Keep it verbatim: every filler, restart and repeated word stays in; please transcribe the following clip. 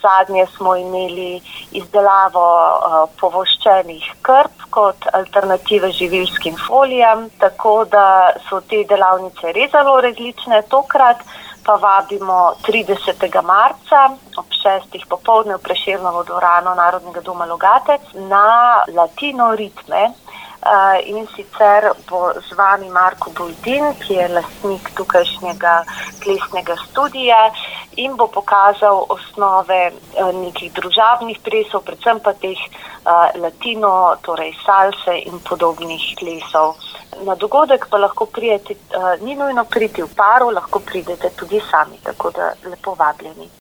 Zadnje smo imeli izdelavo uh, povoščenih krp kot alternative živilskim folijam, tako da so te delavnice res zelo različne. Tokrat pa vabimo tridesetega marca ob šestih popoldne v Prešernovo dvorano Narodnega doma Logatec na Latino ritme. Uh, in sicer bo z vami Marko Buldin, ki je lastnik tukajšnjega plesnega studia in bo pokazal osnove uh, nekih družabnih plesov, predvsem pa teh uh, latino, torej salse in podobnih plesov. Na dogodek pa lahko pridete, uh, ni nujno priti v paru, lahko pridete tudi sami, tako da lepo vabljeni.